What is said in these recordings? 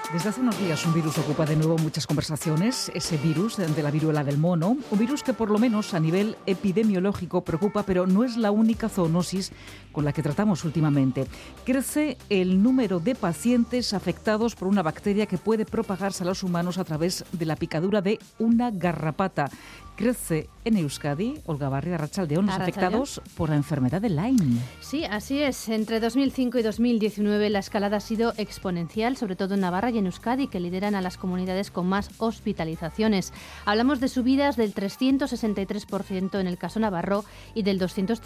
Desde hace unos días un virus ocupa de nuevo muchas conversaciones, ese virus de la viruela del mono, un virus que por lo menos a nivel epidemiológico preocupa, pero no es la única zoonosis con la que tratamos últimamente. Crece el número de pacientes afectados por una bacteria que puede propagarse a los humanos a través de la picadura de una garrapata. Crece en Euskadi, Olga Barria, Arratsaldeón, los afectados por la enfermedad de Lyme. Sí, así es. Entre 2005 y 2019 la escalada ha sido exponencial, sobre todo en Navarra y en Euskadi, que lideran a las comunidades con más hospitalizaciones. Hablamos de subidas del 363% en el caso navarro y del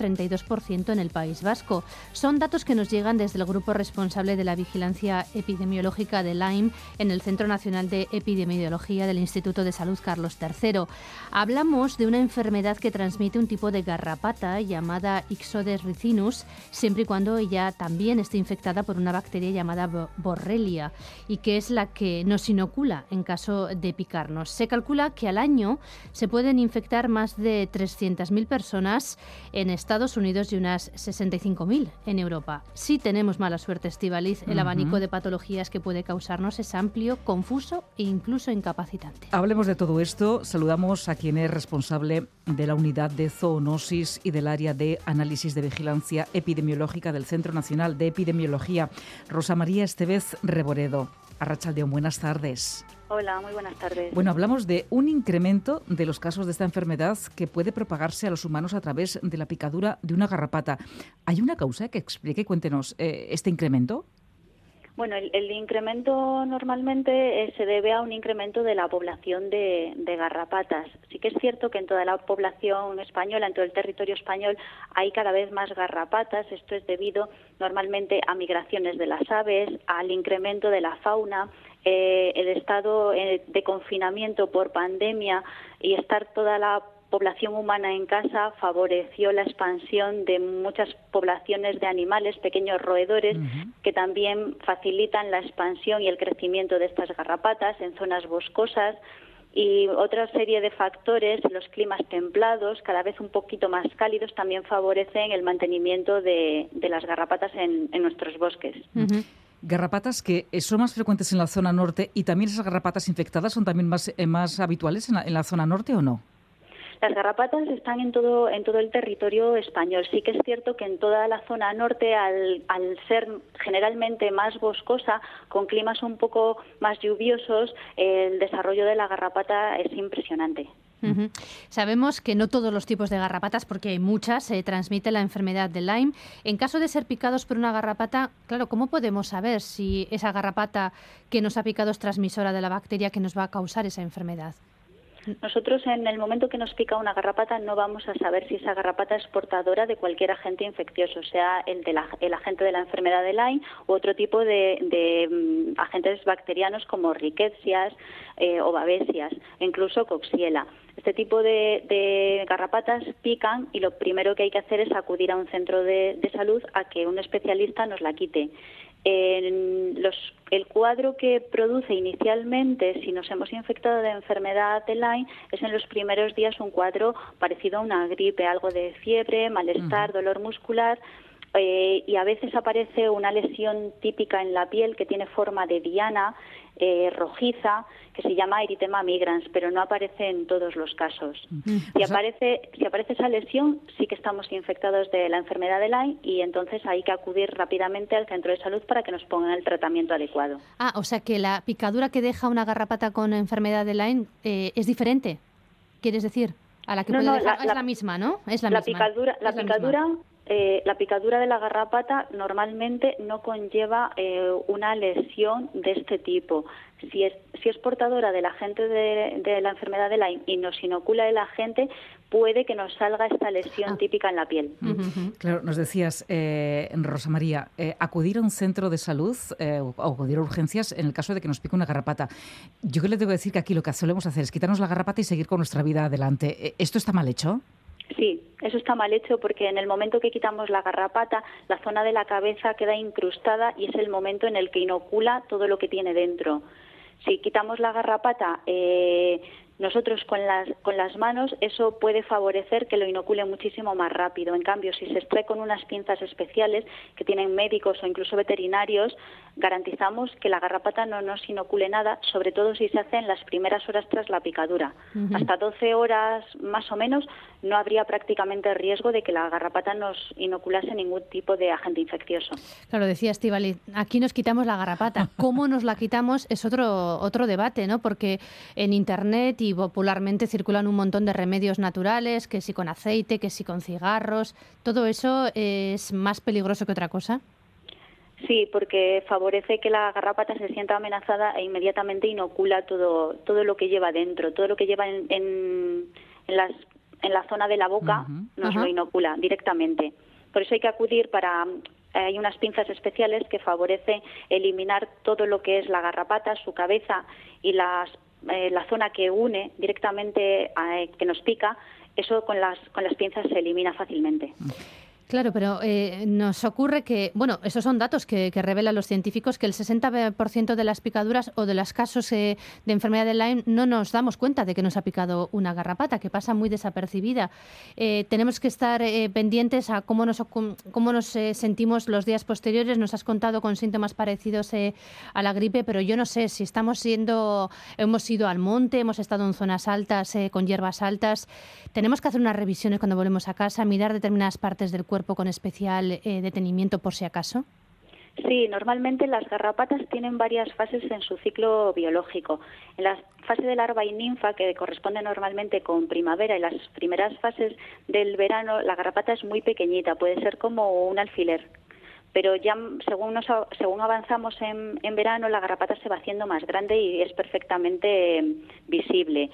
232% en el País Vasco. Son datos que nos llegan desde el grupo responsable de la vigilancia epidemiológica de Lyme en el Centro Nacional de Epidemiología del Instituto de Salud Carlos III. Hablamos de una enfermedad que transmite un tipo de garrapata llamada Ixodes ricinus, siempre y cuando ella también esté infectada por una bacteria llamada Borrelia y que es la que nos inocula en caso de picarnos. Se calcula que al año se pueden infectar más de 300.000 personas en Estados Unidos y unas 65.000 en Europa. Si tenemos mala suerte, Estíbaliz, el abanico de patologías que puede causarnos es amplio, confuso e incluso incapacitante. Hablemos de todo esto. Saludamos a quien es responsable de la unidad de zoonosis y del área de análisis de vigilancia epidemiológica del Centro Nacional de Epidemiología, Rosa María Estevez Reboredo. Arratsaldeón, buenas tardes. Hola, muy buenas tardes. Bueno, hablamos de un incremento de los casos de esta enfermedad que puede propagarse a los humanos a través de la picadura de una garrapata. ¿Hay una causa que explique? Cuéntenos este incremento. Bueno, el incremento normalmente se debe a un incremento de la población de garrapatas. Sí que es cierto que en toda la población española, en todo el territorio español, hay cada vez más garrapatas. Esto es debido normalmente a migraciones de las aves, al incremento de la fauna, el estado de confinamiento por pandemia y estar toda la población humana en casa favoreció la expansión de muchas poblaciones de animales, pequeños roedores, que también facilitan la expansión y el crecimiento de estas garrapatas en zonas boscosas. Y otra serie de factores, los climas templados, cada vez un poquito más cálidos, también favorecen el mantenimiento de las garrapatas en nuestros bosques. Garrapatas que son más frecuentes en la zona norte y también esas garrapatas infectadas son también más habituales en la zona norte, ¿o no? Las garrapatas están en todo el territorio español. Sí que es cierto que en toda la zona norte, al ser generalmente más boscosa, con climas un poco más lluviosos, el desarrollo de la garrapata es impresionante. Sabemos que no todos los tipos de garrapatas, porque hay muchas, se transmite la enfermedad de Lyme. En caso de ser picados por una garrapata, claro, ¿cómo podemos saber si esa garrapata que nos ha picado es transmisora de la bacteria que nos va a causar esa enfermedad? Nosotros, en el momento que nos pica una garrapata, no vamos a saber si esa garrapata es portadora de cualquier agente infeccioso, sea el agente de la enfermedad de Lyme u otro tipo de agentes bacterianos como rickettsias o babesias, e incluso Coxiella. Este tipo de garrapatas pican y lo primero que hay que hacer es acudir a un centro de salud a que un especialista nos la quite. El cuadro que produce inicialmente, si nos hemos infectado de enfermedad de Lyme, es en los primeros días un cuadro parecido a una gripe, algo de fiebre, malestar, dolor muscular, y a veces aparece una lesión típica en la piel que tiene forma de diana, rojiza, que se llama eritema migrans, pero no aparece en todos los casos. Si aparece esa lesión, sí que estamos infectados de la enfermedad de Lyme y entonces hay que acudir rápidamente al centro de salud para que nos pongan el tratamiento adecuado. O sea que la picadura que deja una garrapata con enfermedad de Lyme es diferente, ¿quieres decir? A la que puede dejar, es la misma, ¿no? Es la misma. La picadura de la garrapata normalmente no conlleva una lesión de este tipo. Si es portadora del agente de la enfermedad de Lyme y nos inocula el agente, puede que nos salga esta lesión típica en la piel. Claro, nos decías, Rosa María, acudir a un centro de salud o acudir a urgencias en el caso de que nos pique una garrapata. Yo que le tengo que decir que aquí lo que solemos hacer es quitarnos la garrapata y seguir con nuestra vida adelante. ¿Esto está mal hecho? Sí, eso está mal hecho porque en el momento que quitamos la garrapata, la zona de la cabeza queda incrustada y es el momento en el que inocula todo lo que tiene dentro. Si quitamos la garrapata Nosotros con las manos eso puede favorecer que lo inocule muchísimo más rápido. En cambio, si se extrae con unas pinzas especiales que tienen médicos o incluso veterinarios, garantizamos que la garrapata no nos inocule nada, sobre todo si se hace en las primeras horas tras la picadura. Hasta 12 horas más o menos no habría prácticamente riesgo de que la garrapata nos inoculase ningún tipo de agente infeccioso. Claro, decía Estíbaliz, aquí nos quitamos la garrapata. ¿Cómo nos la quitamos? Es otro debate, ¿no? Porque en Internet y popularmente circulan un montón de remedios naturales, que si con aceite, que si con cigarros. ¿Todo eso es más peligroso que otra cosa? Sí, porque favorece que la garrapata se sienta amenazada e inmediatamente inocula todo lo que lleva dentro, todo lo que lleva en la zona de la boca, nos lo inocula directamente. Por eso hay que acudir hay unas pinzas especiales que favorecen eliminar todo lo que es la garrapata, su cabeza y la zona que une directamente, que nos pica. Eso con las pinzas se elimina fácilmente. Claro, pero nos ocurre que, bueno, esos son datos que revelan los científicos, que el 60% de las picaduras o de los casos de enfermedad de Lyme no nos damos cuenta de que nos ha picado una garrapata, que pasa muy desapercibida. Tenemos que estar pendientes a cómo nos sentimos los días posteriores. Nos has contado con síntomas parecidos a la gripe, pero yo no sé si hemos ido al monte, hemos estado en zonas altas, con hierbas altas. Tenemos que hacer unas revisiones cuando volvemos a casa, mirar determinadas partes del cuerpo con especial detenimiento por si acaso. Sí, normalmente las garrapatas tienen varias fases en su ciclo biológico. En la fase de larva y ninfa, que corresponde normalmente con primavera, y las primeras fases del verano, la garrapata es muy pequeñita, puede ser como un alfiler. Pero ya según avanzamos en verano, la garrapata se va haciendo más grande y es perfectamente visible.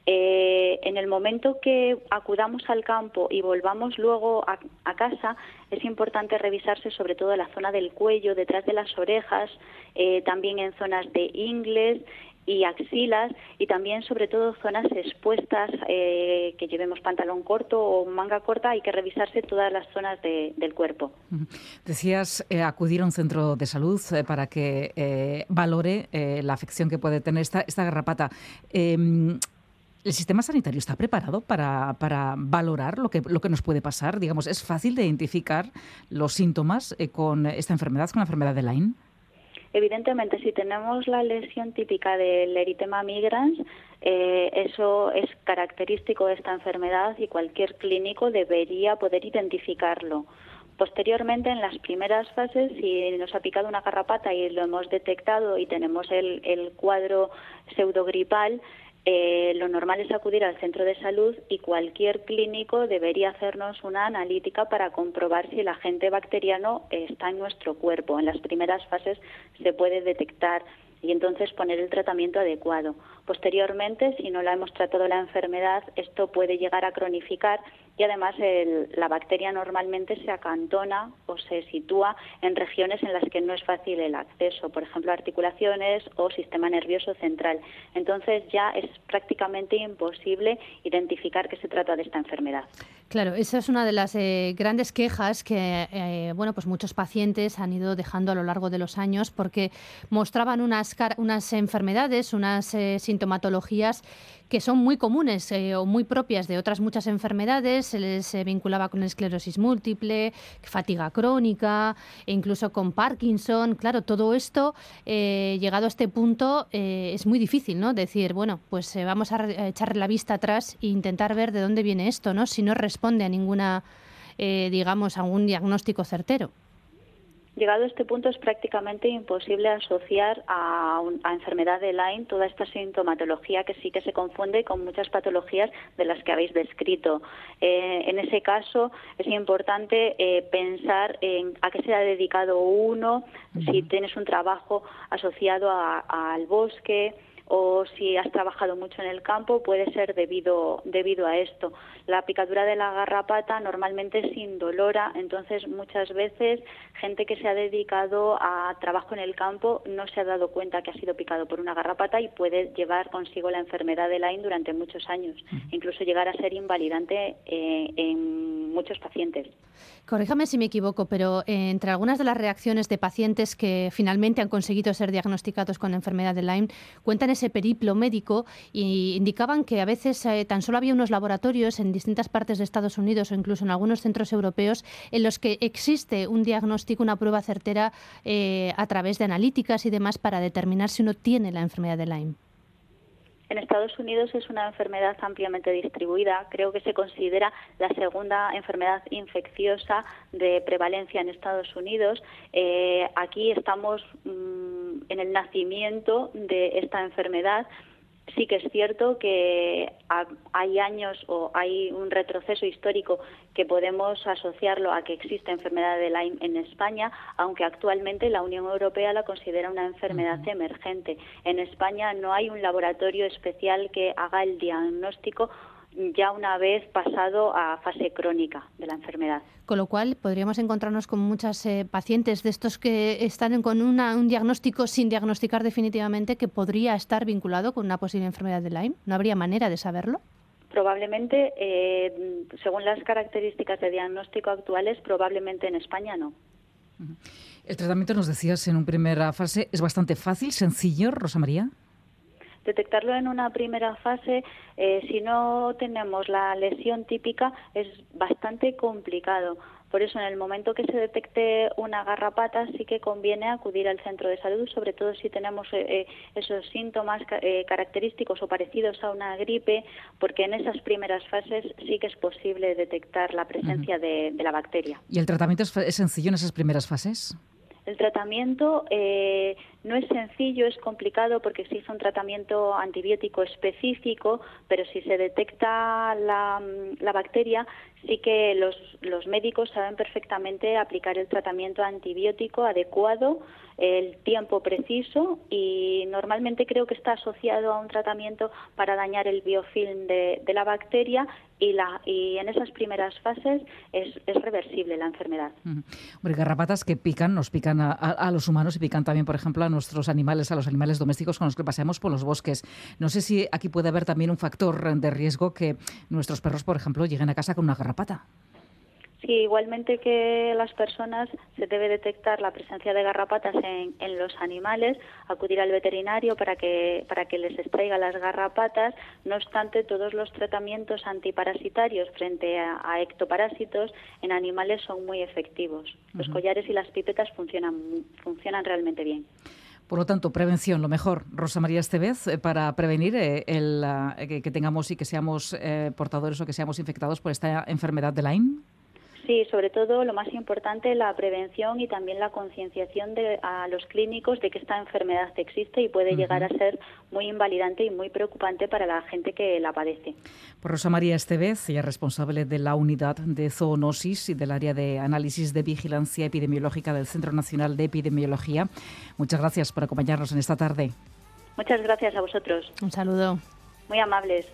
En el momento que acudamos al campo y volvamos luego a casa, es importante revisarse sobre todo la zona del cuello, detrás de las orejas, también en zonas de ingles y axilas, y también sobre todo zonas expuestas, que llevemos pantalón corto o manga corta. Hay que revisarse todas las zonas del cuerpo. Decías acudir a un centro de salud para que valore la afección que puede tener esta garrapata. ¿El sistema sanitario está preparado para valorar lo que nos puede pasar? Digamos, ¿es fácil de identificar los síntomas con esta enfermedad, con la enfermedad de Lyme? Evidentemente, si tenemos la lesión típica del eritema migrans, eso es característico de esta enfermedad y cualquier clínico debería poder identificarlo. Posteriormente, en las primeras fases, si nos ha picado una garrapata y lo hemos detectado y tenemos el cuadro pseudogripal, lo normal es acudir al centro de salud y cualquier clínico debería hacernos una analítica para comprobar si el agente bacteriano está en nuestro cuerpo. En las primeras fases se puede detectar y entonces poner el tratamiento adecuado. Posteriormente, si no la hemos tratado la enfermedad, esto puede llegar a cronificar y además la bacteria normalmente se acantona o se sitúa en regiones en las que no es fácil el acceso, por ejemplo articulaciones o sistema nervioso central. Entonces ya es prácticamente imposible identificar que se trata de esta enfermedad. Claro, esa es una de las grandes quejas que pues muchos pacientes han ido dejando a lo largo de los años, porque mostraban unas enfermedades, unas sintomatologías que son muy comunes o muy propias de otras muchas enfermedades. Se les vinculaba con esclerosis múltiple, fatiga crónica e incluso con Parkinson. Claro, todo esto, llegado a este punto, es muy difícil, ¿no? Decir, bueno, pues vamos a echar la vista atrás e intentar ver de dónde viene esto, ¿no? Si no responde a ninguna, a algún diagnóstico certero. Llegado a este punto es prácticamente imposible asociar a enfermedad de Lyme toda esta sintomatología que sí que se confunde con muchas patologías de las que habéis descrito. En ese caso es importante pensar en a qué se ha dedicado uno, si tienes un trabajo asociado al bosque o si has trabajado mucho en el campo, puede ser debido a esto. La picadura de la garrapata normalmente es indolora, entonces muchas veces gente que se ha dedicado a trabajo en el campo no se ha dado cuenta que ha sido picado por una garrapata y puede llevar consigo la enfermedad de Lyme durante muchos años, incluso llegar a ser invalidante en muchos pacientes. Corríjame si me equivoco, pero entre algunas de las reacciones de pacientes que finalmente han conseguido ser diagnosticados con la enfermedad de Lyme, cuentan ese periplo médico, y indicaban que a veces tan solo había unos laboratorios en distintas partes de Estados Unidos o incluso en algunos centros europeos en los que existe un diagnóstico, una prueba certera a través de analíticas y demás para determinar si uno tiene la enfermedad de Lyme. En Estados Unidos es una enfermedad ampliamente distribuida. Creo que se considera la segunda enfermedad infecciosa de prevalencia en Estados Unidos. Aquí estamos en el nacimiento de esta enfermedad. Sí que es cierto que hay años o hay un retroceso histórico que podemos asociarlo a que existe enfermedad de Lyme en España, aunque actualmente la Unión Europea la considera una enfermedad emergente. En España no hay un laboratorio especial que haga el diagnóstico ya una vez pasado a fase crónica de la enfermedad. Con lo cual, podríamos encontrarnos con muchas pacientes de estos que están con un diagnóstico sin diagnosticar definitivamente, que podría estar vinculado con una posible enfermedad de Lyme. ¿No habría manera de saberlo? Probablemente, según las características de diagnóstico actuales, probablemente en España no. El tratamiento, nos decías en una primera fase, es bastante fácil, sencillo, Rosa María. Detectarlo en una primera fase, si no tenemos la lesión típica, es bastante complicado. Por eso, en el momento que se detecte una garrapata, sí que conviene acudir al centro de salud, sobre todo si tenemos esos síntomas característicos o parecidos a una gripe, porque en esas primeras fases sí que es posible detectar la presencia de la bacteria. ¿Y el tratamiento es sencillo en esas primeras fases? El tratamiento no es sencillo, es complicado porque exige un tratamiento antibiótico específico, pero si se detecta la bacteria, sí que los médicos saben perfectamente aplicar el tratamiento antibiótico adecuado, el tiempo preciso, y normalmente creo que está asociado a un tratamiento para dañar el biofilm de la bacteria, y en esas primeras fases es reversible la enfermedad. Hombre, garrapatas que pican, nos pican a los humanos y pican también, por ejemplo, a nuestros animales, a los animales domésticos con los que paseamos por los bosques. No sé si aquí puede haber también un factor de riesgo que nuestros perros, por ejemplo, lleguen a casa con una garrapata. Sí, igualmente que las personas, se debe detectar la presencia de garrapatas en los animales, acudir al veterinario para que les extraiga las garrapatas. No obstante, todos los tratamientos antiparasitarios frente a ectoparásitos en animales son muy efectivos. Los collares y las pipetas funcionan realmente bien. Por lo tanto, prevención, lo mejor. Rosa María Estevez, para prevenir que tengamos y que seamos portadores o que seamos infectados por esta enfermedad de Lyme. Sí, sobre todo lo más importante, la prevención y también la concienciación a los clínicos de que esta enfermedad existe y puede llegar a ser muy invalidante y muy preocupante para la gente que la padece. Por Rosa María Estevez, ella es responsable de la unidad de zoonosis y del área de análisis de vigilancia epidemiológica del Centro Nacional de Epidemiología. Muchas gracias por acompañarnos en esta tarde. Muchas gracias a vosotros. Un saludo. Muy amables.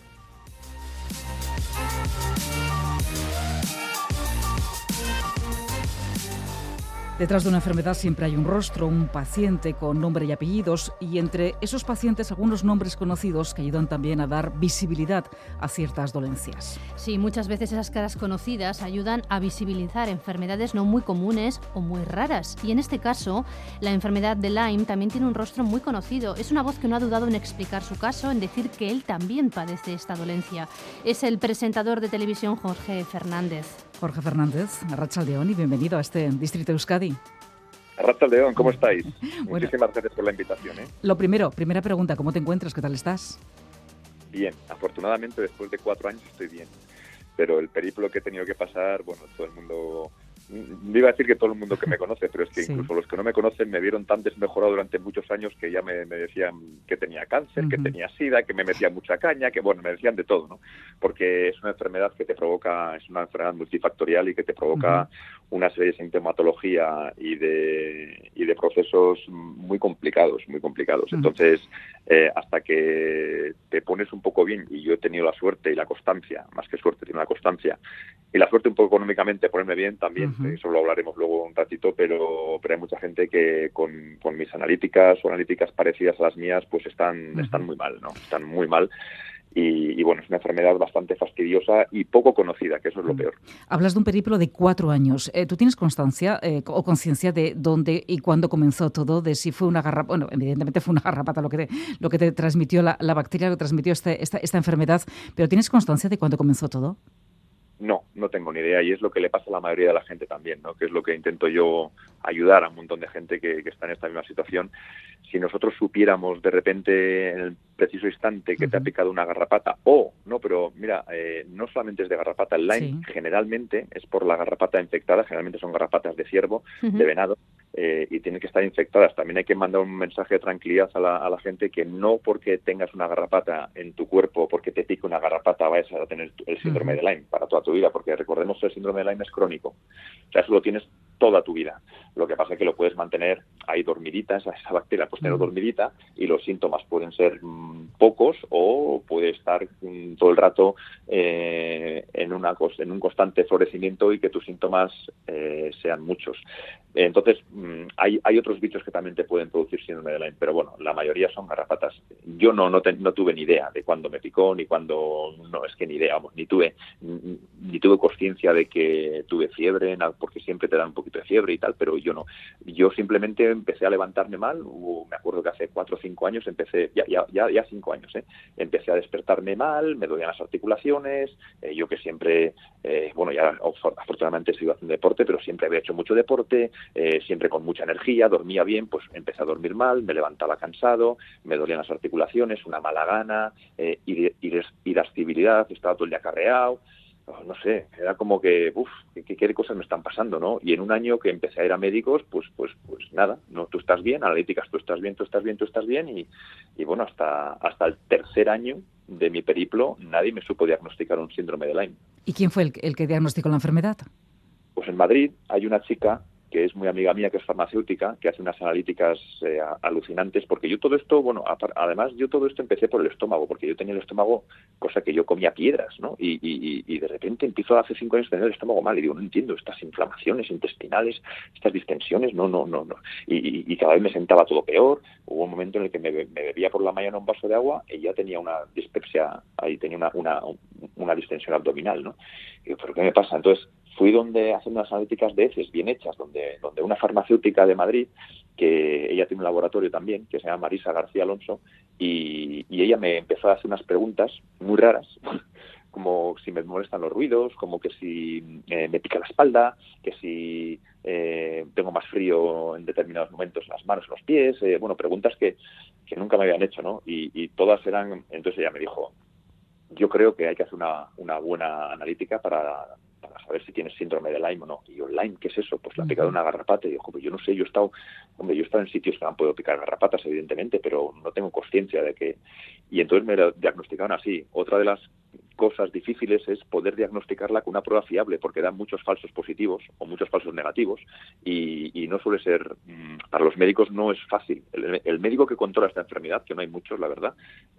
Detrás de una enfermedad siempre hay un rostro, un paciente con nombre y apellidos, y entre esos pacientes algunos nombres conocidos que ayudan también a dar visibilidad a ciertas dolencias. Sí, muchas veces esas caras conocidas ayudan a visibilizar enfermedades no muy comunes o muy raras. Y en este caso, la enfermedad de Lyme también tiene un rostro muy conocido. Es una voz que no ha dudado en explicar su caso, en decir que él también padece esta dolencia. Es el presentador de televisión Jorge Fernández. Jorge Fernández, arratsaldeón y bienvenido a este Distrito Euskadi. Arratsaldeón, ¿cómo estáis? Bueno, muchísimas gracias por la invitación. Lo primero, primera pregunta, ¿cómo te encuentras? ¿Qué tal estás? Bien, afortunadamente después de 4 años estoy bien, pero el periplo que he tenido que pasar, bueno, todo el mundo... Iba a decir que todo el mundo que me conoce, pero es que incluso los que no me conocen me vieron tan desmejorado durante muchos años que ya me decían que tenía cáncer, que tenía sida, que me metía mucha caña, que bueno, me decían de todo, ¿no? Porque es una enfermedad que te provoca, es una enfermedad multifactorial y que te provoca una serie de sintomatología y de procesos muy complicados. Entonces, hasta que te pones un poco bien, y yo he tenido la suerte y la constancia, más que suerte, tengo la constancia, y la suerte un poco económicamente ponerme bien también, eso lo hablaremos luego un ratito, pero hay mucha gente que con mis analíticas o analíticas parecidas a las mías, pues están muy mal, ¿no? Están muy mal. y bueno, es una enfermedad bastante fastidiosa y poco conocida, que eso es lo peor. Hablas de un periplo de 4 años. ¿Tú tienes constancia o conciencia de dónde y cuándo comenzó todo? De si fue una garrapata. Bueno, evidentemente fue una garrapata lo que te transmitió la bacteria, lo que transmitió esta enfermedad, pero ¿tienes constancia de cuándo comenzó todo? No tengo ni idea, y es lo que le pasa a la mayoría de la gente también, ¿no? Que es lo que intento yo ayudar a un montón de gente que está en esta misma situación. Si nosotros supiéramos de repente en el preciso instante que te ha picado una garrapata, pero mira, no solamente es de garrapata, el Lyme generalmente es por la garrapata infectada, generalmente son garrapatas de ciervo, de venado, y tienen que estar infectadas. También hay que mandar un mensaje de tranquilidad a la gente, que no porque tengas una garrapata en tu cuerpo, porque te pique una garrapata, vayas a tener el síndrome de Lyme para toda tu vida, porque recordemos que el síndrome de Lyme es crónico. O sea, eso lo tienes toda tu vida. Lo que pasa es que lo puedes mantener ahí dormidita, esa bacteria puedes tener dormidita, y los síntomas pueden ser pocos, o puede estar todo el rato en un constante florecimiento y que tus síntomas sean muchos. Entonces, hay otros bichos que también te pueden producir síndrome de Lyme, pero bueno, la mayoría son garrapatas. Yo no tuve ni idea de cuándo me picó, ni cuándo, no, es que ni idea, vamos, ni tuve conciencia de que tuve fiebre, porque siempre te dan un poquito de fiebre y tal, pero yo no. Yo simplemente empecé a levantarme mal, me acuerdo que hace 4 o 5 años empecé, ya 5 años, empecé a despertarme mal, me dolían las articulaciones, yo que siempre, ya afortunadamente he seguido haciendo deporte, pero siempre había hecho mucho deporte, siempre con mucha energía, dormía bien, pues empecé a dormir mal, me levantaba cansado, me dolían las articulaciones, una mala gana, irascibilidad, estaba todo el día carreado. No sé, era como que, ¿qué cosas me están pasando, no? Y en un año que empecé a ir a médicos, pues nada, no, tú estás bien, analíticas, tú estás bien, y bueno, hasta el tercer año de mi periplo nadie me supo diagnosticar un síndrome de Lyme. ¿Y quién fue el que diagnosticó la enfermedad? Pues en Madrid hay una chica que es muy amiga mía, que es farmacéutica, que hace unas analíticas alucinantes, porque yo todo esto, además yo todo esto empecé por el estómago, porque yo tenía el estómago, cosa que yo comía piedras, ¿no? Y de repente empiezo hace 5 años a tener el estómago mal, y digo, no entiendo, estas inflamaciones intestinales, estas distensiones, no. Y cada vez me sentaba todo peor. Hubo un momento en el que me bebía por la mañana un vaso de agua y ya tenía una dispepsia, ahí tenía una distensión abdominal, ¿no? Y digo, ¿pero qué me pasa? Entonces, fui haciendo unas analíticas de heces bien hechas, donde una farmacéutica de Madrid, que ella tiene un laboratorio también, que se llama Marisa García Alonso, y ella me empezó a hacer unas preguntas muy raras, como si me molestan los ruidos, como que si me pica la espalda, que si tengo más frío en determinados momentos en las manos, en los pies, preguntas que nunca me habían hecho, ¿no? Y todas eran. Entonces ella me dijo, yo creo que hay que hacer una buena analítica para saber si tienes síndrome de Lyme o no. Y yo, ¿Lyme qué es eso? Pues la ha picado una garrapata. Y yo, pues yo no sé, yo he estado en sitios que me han podido picar garrapatas, evidentemente, pero no tengo conciencia de que. Y entonces me lo diagnosticaron así. Otra de las cosas difíciles es poder diagnosticarla con una prueba fiable, porque dan muchos falsos positivos o muchos falsos negativos, y no suele ser, para los médicos no es fácil. El médico que controla esta enfermedad, que no hay muchos, la verdad,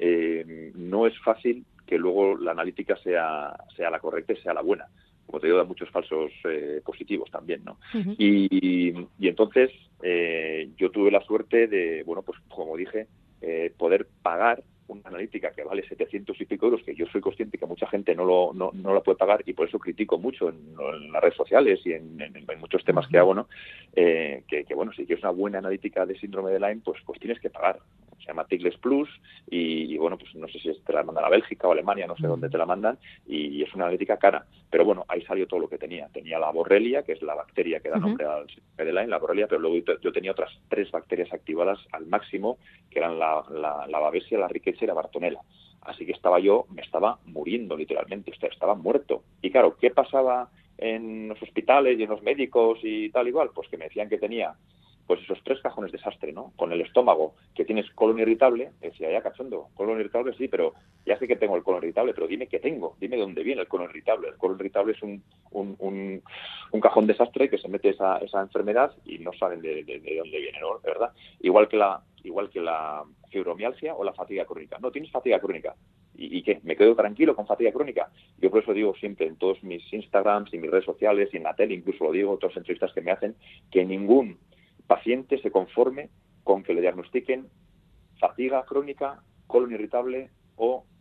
no es fácil que luego la analítica sea la correcta y sea la buena. Como te digo, da muchos falsos positivos también, ¿no? Uh-huh. Y entonces yo tuve la suerte de, pues como dije, poder pagar una analítica que vale 700 y pico euros, que yo soy consciente que mucha gente no la puede pagar, y por eso critico mucho en las redes sociales y en muchos temas que hago, ¿no? Que si quieres una buena analítica de síndrome de Lyme, pues tienes que pagar. Se llama Tigles Plus, y pues no sé si te la mandan a Bélgica o Alemania, no sé dónde te la mandan, y es una analítica cara. Pero ahí salió todo lo que tenía. Tenía la Borrelia, que es la bacteria que da nombre al síndrome de Lyme, la Borrelia, pero luego yo tenía otras 3 bacterias activadas al máximo, que eran la Babesia, la Rickettsia y la Bartonella. Así que me estaba muriendo literalmente, estaba muerto. Y claro, ¿qué pasaba en los hospitales y en los médicos y tal igual? Pues que me decían que tenía pues esos 3 cajones desastre, ¿no? Con el estómago, que tienes colon irritable, decía, ya cachondo, colon irritable sí, pero ya sé que tengo el colon irritable, pero dime qué tengo, dime de dónde viene el colon irritable. El colon irritable es un cajón desastre que se mete esa enfermedad y no saben de dónde viene, ¿no? ¿Verdad? Igual que la fibromialgia o la fatiga crónica. No, tienes fatiga crónica. ¿Y qué? ¿Me quedo tranquilo con fatiga crónica? Yo por eso digo siempre en todos mis Instagrams y mis redes sociales y en la tele, incluso lo digo en otras entrevistas que me hacen, que ningún paciente se conforme con que le diagnostiquen fatiga crónica, colon irritable o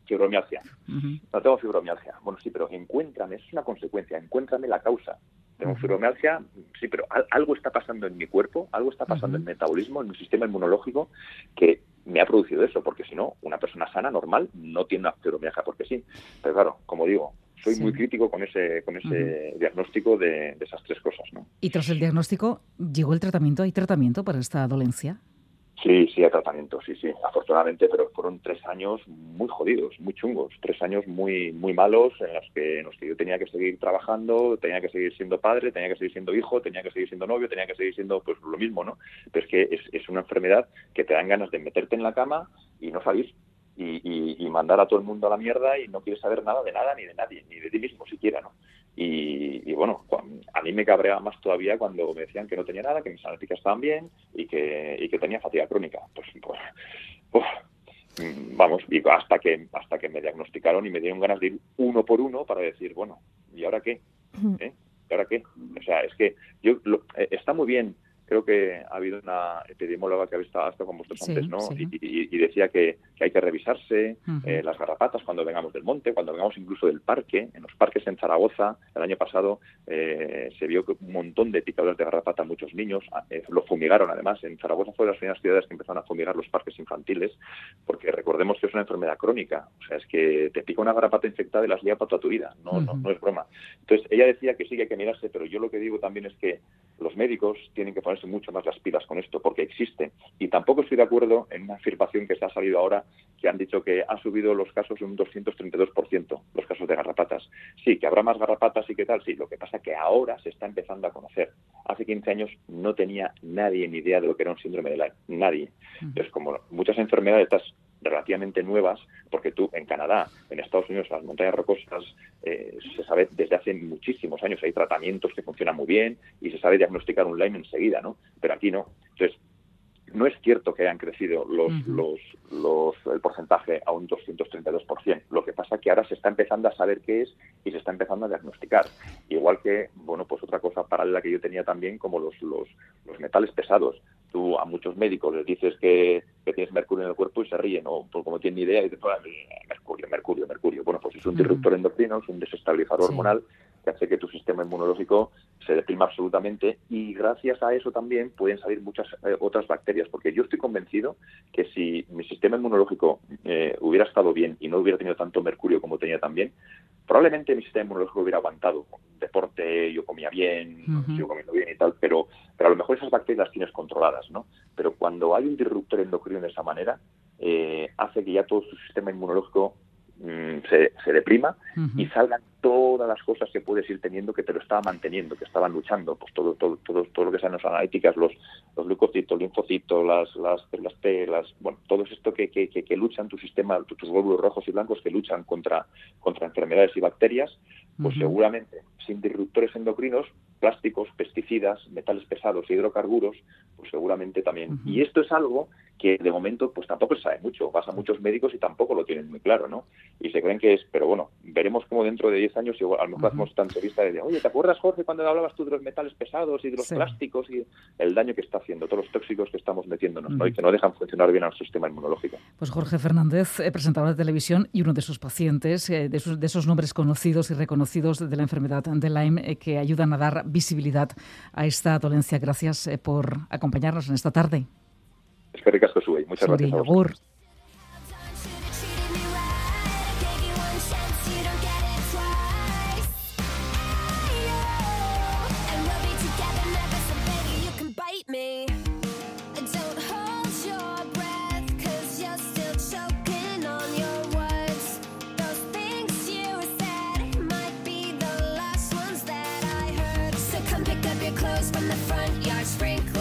fibromialgia. No tengo fibromialgia. Bueno, sí, pero encuéntrame, eso es una consecuencia, encuéntrame la causa. Tengo fibromialgia, sí, pero algo está pasando en mi cuerpo, algo está pasando en el metabolismo, en mi sistema inmunológico, que me ha producido eso, porque si no, una persona sana, normal, no tiene una fibromialgia porque sí. Pero claro, como digo, soy muy crítico con ese diagnóstico de esas tres cosas, ¿no? Y tras el diagnóstico, ¿llegó el tratamiento? ¿Hay tratamiento para esta dolencia? Sí, hay tratamiento, sí, afortunadamente, pero fueron 3 años muy jodidos, muy chungos, 3 años muy malos en los que yo tenía que seguir trabajando, tenía que seguir siendo padre, tenía que seguir siendo hijo, tenía que seguir siendo novio, tenía que seguir siendo pues lo mismo, ¿no? Pero es que es una enfermedad que te dan ganas de meterte en la cama y no salir. Y mandar a todo el mundo a la mierda y no quieres saber nada de nada ni de nadie, ni de ti mismo siquiera, ¿no? Y bueno, a mí me cabreaba más todavía cuando me decían que no tenía nada, que mis analíticas estaban bien y que tenía fatiga crónica. Vamos, y hasta que me diagnosticaron y me dieron ganas de ir uno por uno para decir, bueno, ¿y ahora qué? ¿Y ahora qué? O sea, es que está muy bien. Creo que ha habido una epidemióloga que ha estado con vosotros antes, ¿no? Sí. Y decía que hay que revisarse las garrapatas cuando vengamos del monte, cuando vengamos incluso del parque. En los parques en Zaragoza, el año pasado, se vio que un montón de picaduras de garrapata a muchos niños. Lo fumigaron, además. En Zaragoza fue de las primeras ciudades que empezaron a fumigar los parques infantiles, porque recordemos que es una enfermedad crónica. O sea, es que te pica una garrapata infectada y las lía para toda tu vida. No es broma. Entonces, ella decía que sí que hay que mirarse, pero yo lo que digo también es que los médicos tienen que ponerse mucho más las pilas con esto, porque existe. Y tampoco estoy de acuerdo en una afirmación que se ha salido ahora, que han dicho que ha subido los casos un 232%, los casos de garrapatas. Sí, que habrá más garrapatas y qué tal, sí. Lo que pasa es que ahora se está empezando a conocer. Hace 15 años no tenía nadie ni idea de lo que era un síndrome de Lyme. Nadie. Entonces, como muchas enfermedades estas relativamente nuevas, porque tú en Canadá, en Estados Unidos, en las montañas rocosas, se sabe desde hace muchísimos años, hay tratamientos que funcionan muy bien y se sabe diagnosticar un Lyme enseguida, ¿no? Pero aquí no. Entonces, no es cierto que hayan crecido el porcentaje a un 232%. Lo que pasa es que ahora se está empezando a saber qué es y se está empezando a diagnosticar. Igual que, bueno, pues otra cosa paralela que yo tenía también, como los metales pesados. Tú a muchos médicos les dices que tienes mercurio en el cuerpo y se ríen, o pues, como tienen ni idea, y dicen, mercurio. Bueno, pues es un disruptor endocrino, es un desestabilizador hormonal que hace que tu sistema inmunológico se deprima absolutamente, y gracias a eso también pueden salir muchas otras bacterias, porque yo estoy convencido que si mi sistema inmunológico hubiera estado bien y no hubiera tenido tanto mercurio como tenía también, probablemente mi sistema inmunológico hubiera aguantado. Deporte, yo comía bien, sigo comiendo bien y tal, pero a lo mejor esas bacterias las tienes controladas, ¿no? Pero cuando hay un disruptor endocrino de esa manera, hace que ya todo su sistema inmunológico se deprima y salgan todas las cosas que puedes ir teniendo que te lo estaban manteniendo, que estaban luchando, pues todo lo que sean las analíticas, los leucocitos, linfocitos, las T, bueno, todo esto que luchan tu sistema, tus glóbulos rojos y blancos que luchan contra enfermedades y bacterias, pues seguramente sin disruptores endocrinos, plásticos, pesticidas, metales pesados, hidrocarburos, pues seguramente también. Y esto es algo que de momento pues tampoco se sabe mucho. Vas a muchos médicos y tampoco lo tienen muy claro, ¿no? Y se creen que es, pero bueno, veremos cómo dentro de 10 años igual, a lo mejor hacemos esta entrevista de, oye, ¿te acuerdas, Jorge, cuando hablabas tú de los metales pesados y de los plásticos y el daño que está haciendo, todos los tóxicos que estamos metiéndonos, ¿no? Y que no dejan funcionar bien al sistema inmunológico? Pues Jorge Fernández, presentador de televisión y uno de sus pacientes, de esos nombres conocidos y reconocidos de la enfermedad de Lyme, que ayudan a dar visibilidad a esta dolencia. Gracias por acompañarnos en esta tarde. Es que ricasco sube. Muchas gracias a vosotros. From the front yard, sprinkle